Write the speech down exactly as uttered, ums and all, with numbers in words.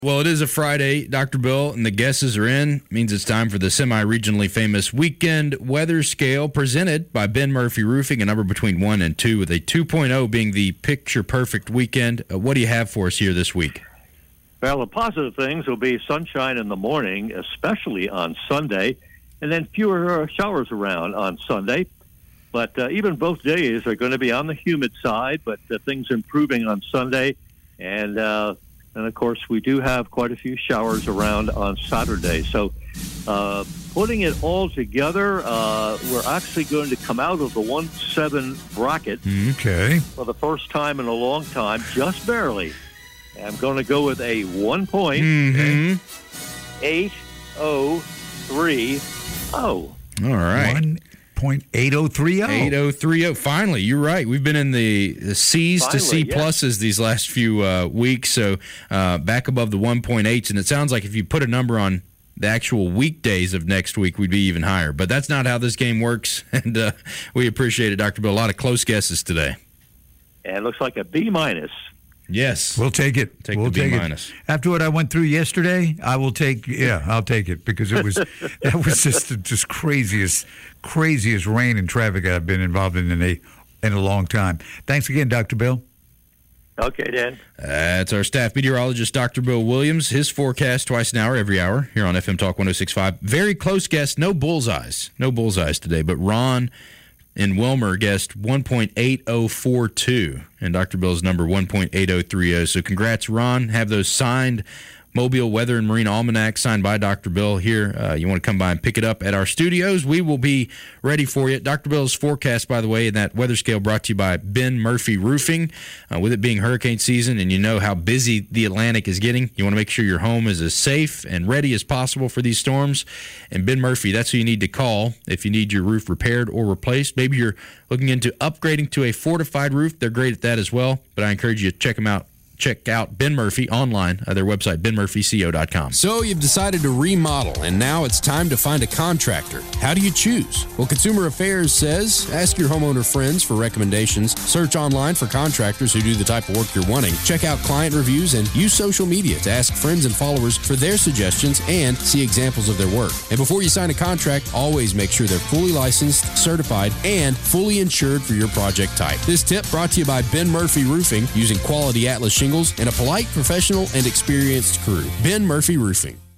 Well, it is a Friday, Doctor Bill, and the guesses are in. It means it's time for the semi-regionally famous weekend weather scale presented by Ben Murphy Roofing, a number between one and two, with a two point oh being the picture-perfect weekend. Uh, what do you have for us here this week? Well, the positive things will be sunshine in the morning, especially on Sunday, and then fewer uh, showers around on Sunday. But uh, even both days are going to be on the humid side, but uh, things improving on Sunday, and uh, And, of course, we do have quite a few showers around on Saturday. So uh, putting it all together, uh, we're actually going to come out of the one seven bracket okay. for the first time in a long time, just barely. I'm going to go with a one point Mm-hmm. eight oh three oh. All right. one point eight oh three oh. eight oh three oh. Finally, you're right. We've been in the, the C's Finally, to C yeah. pluses these last few uh, weeks, so uh, back above the one point eights, and it sounds like if you put a number on the actual weekdays of next week, we'd be even higher. But that's not how this game works, and uh, we appreciate it, Doctor Bill. A lot of close guesses today. And it looks like a B minus. Yes. We'll take it. Take we'll the B take minus. it. After what I went through yesterday, I will take. Yeah, I'll take it because it was that was just the just craziest, craziest rain and traffic I've been involved in in a in a long time. Thanks again, Doctor Bill. Okay, Dan. That's our staff meteorologist, Doctor Bill Williams. His forecast twice an hour, every hour, here on F M Talk one oh six point five. Very close guess. No bullseyes. No bullseyes today, but Ron in Wilmer guessed one point eight oh four two, and Doctor Bill's number one point eight oh three oh. So congrats, Ron. Have those signed Mobile Weather and Marine Almanac signed by Doctor Bill here. Uh, you want to come by and pick it up at our studios. We will be ready for you. Doctor Bill's forecast, by the way, in that weather scale brought to you by Ben Murphy Roofing. Uh, with it being hurricane season and you know how busy the Atlantic is getting, you want to make sure your home is as safe and ready as possible for these storms. And Ben Murphy, that's who you need to call if you need your roof repaired or replaced. Maybe you're looking into upgrading to a fortified roof. They're great at that as well, but I encourage you to check them out. Check out Ben Murphy online at their website, ben murphy co dot com. So you've decided to remodel, and now it's time to find a contractor. How do you choose? Well, Consumer Affairs says, ask your homeowner friends for recommendations, search online for contractors who do the type of work you're wanting, check out client reviews, and use social media to ask friends and followers for their suggestions and see examples of their work. And before you sign a contract, always make sure they're fully licensed, certified, and fully insured for your project type. This tip brought to you by Ben Murphy Roofing, using quality Atlas shingles and a polite, professional, and experienced crew. Ben Murphy Roofing.